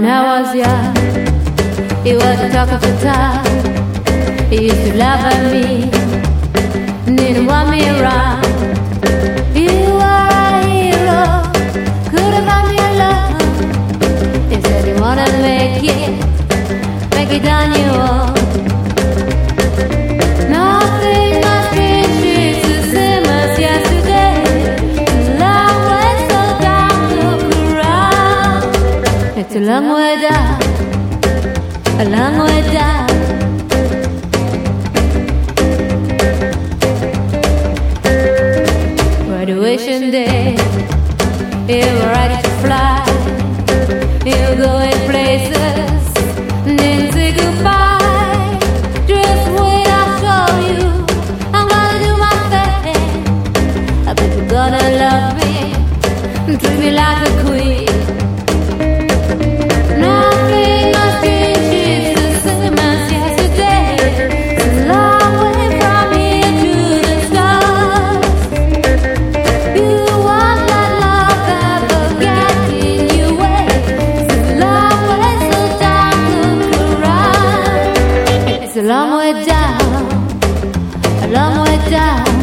When I was young, he was the talk of the town. He used to laugh at me, didn't want me around. You are a hero, could have found me alone. He said he wanna make it on your own. Nothing must be treated the same as yesterday. Long way so down, look around. It's a long way down, a long way down. Graduation day, you were ready to fly. You go in places, didn't say goodbye. Just wait, I'll show you. I'm gonna do my thing. I bet you're gonna love me, treat me like a queen. Nothing must be the same as yesterday. It's a long way from here to the stars. You won't let love ever get in your way. It's a long way, so don't look around. It's a long way down, a long way down.